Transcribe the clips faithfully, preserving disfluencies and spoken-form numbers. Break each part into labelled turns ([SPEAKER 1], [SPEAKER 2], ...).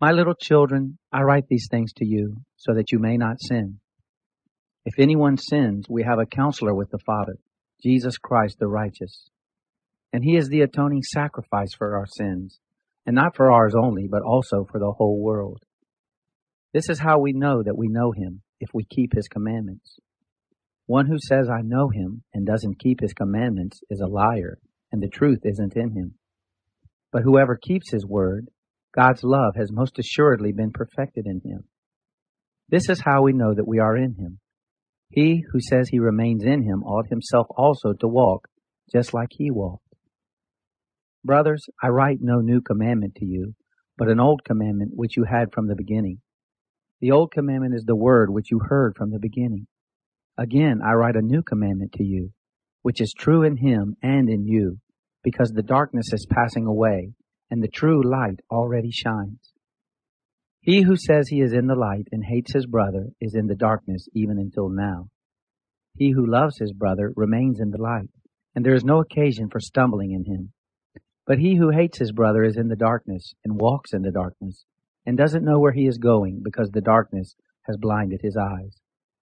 [SPEAKER 1] My little children, I write these things to you so that you may not sin. If anyone sins, we have a counselor with the Father, Jesus Christ the righteous. And he is the atoning sacrifice for our sins, and not for ours only, but also for the whole world. This is how we know that we know him, if we keep his commandments. One who says, I know him, and doesn't keep his commandments is a liar, and the truth isn't in him. But whoever keeps his word, God's love has most assuredly been perfected in him. This is how we know that we are in him. He who says he remains in him ought himself also to walk just like he walked. Brothers, I write no new commandment to you, but an old commandment which you had from the beginning. The old commandment is the word which you heard from the beginning. Again, I write a new commandment to you, which is true in him and in you, because the darkness is passing away, and the true light already shines. He who says he is in the light and hates his brother is in the darkness even until now. He who loves his brother remains in the light, and there is no occasion for stumbling in him. But he who hates his brother is in the darkness and walks in the darkness, and doesn't know where he is going because the darkness has blinded his eyes.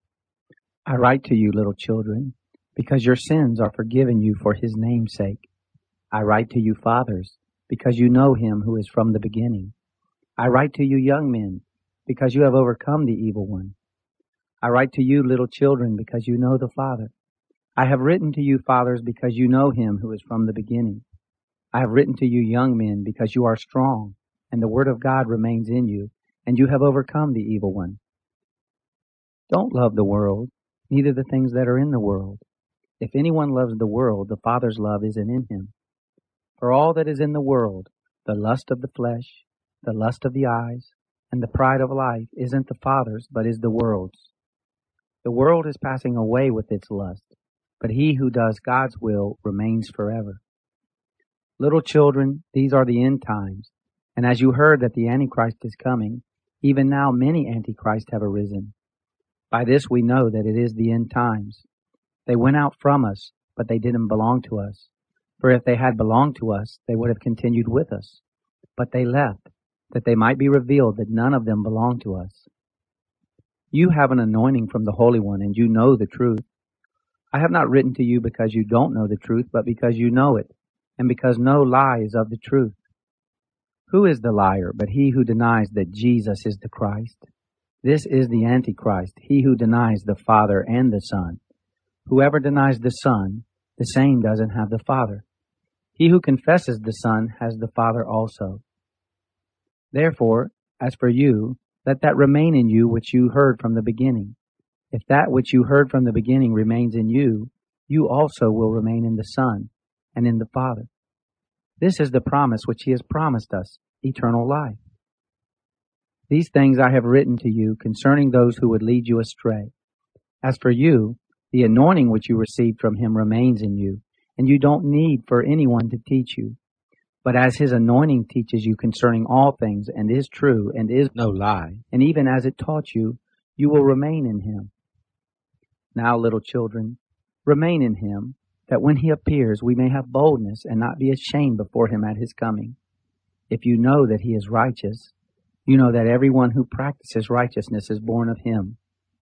[SPEAKER 1] I write to you, little children, because your sins are forgiven you for his name's sake. I write to you, fathers, because you know him who is from the beginning. I write to you, young men, because you have overcome the evil one. I write to you, little children, because you know the Father. I have written to you, fathers, because you know him who is from the beginning. I have written to you, young men, because you are strong, and the word of God remains in you, and you have overcome the evil one. Don't love the world, neither the things that are in the world. If anyone loves the world, the Father's love isn't in him. For all that is in the world, the lust of the flesh, the lust of the eyes, and the pride of life isn't the Father's, but is the world's. The world is passing away with its lust, but he who does God's will remains forever. Little children, these are the end times, and as you heard that the Antichrist is coming, even now many Antichrists have arisen. By this we know that it is the end times. They went out from us, but they didn't belong to us. For if they had belonged to us, they would have continued with us. But they left, that they might be revealed that none of them belonged to us. You have an anointing from the Holy One, and you know the truth. I have not written to you because you don't know the truth, but because you know it, and because no lie is of the truth. Who is the liar but he who denies that Jesus is the Christ? This is the Antichrist, he who denies the Father and the Son. Whoever denies the Son, the same doesn't have the Father. He who confesses the Son has the Father also. Therefore, as for you, let that remain in you which you heard from the beginning. If that which you heard from the beginning remains in you, you also will remain in the Son and in the Father. This is the promise which he has promised us, eternal life. These things I have written to you concerning those who would lead you astray. As for you, the anointing which you received from him remains in you, and you don't need for anyone to teach you. But as his anointing teaches you concerning all things, and is true, and is no lie, and even as it taught you, you will remain in him. Now, little children, remain in him, that when he appears we may have boldness and not be ashamed before him at his coming. If you know that he is righteous, you know that everyone who practices righteousness is born of him.